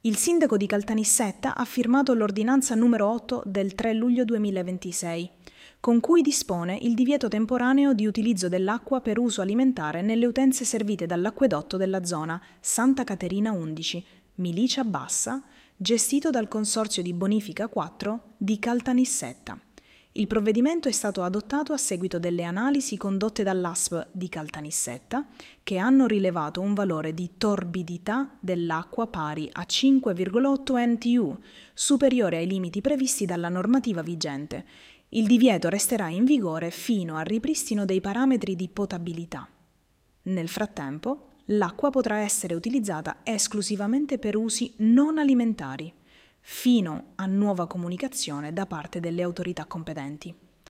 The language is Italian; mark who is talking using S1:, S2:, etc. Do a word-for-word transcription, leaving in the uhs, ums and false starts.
S1: Il sindaco di Caltanissetta ha firmato l'ordinanza numero otto del tre luglio duemilaventisei, con cui dispone il divieto temporaneo di utilizzo dell'acqua per uso alimentare nelle utenze servite dall'acquedotto della zona Santa Caterina undici, Milicia Bassa, gestito dal Consorzio di Bonifica quattro di Caltanissetta. Il provvedimento è stato adottato a seguito delle analisi condotte dall'A S P di Caltanissetta, che hanno rilevato un valore di torbidità dell'acqua pari a cinque virgola otto N T U, superiore ai limiti previsti dalla normativa vigente. Il divieto resterà in vigore fino al ripristino dei parametri di potabilità. Nel frattempo, l'acqua potrà essere utilizzata esclusivamente per usi non alimentari, fino a nuova comunicazione da parte delle autorità competenti.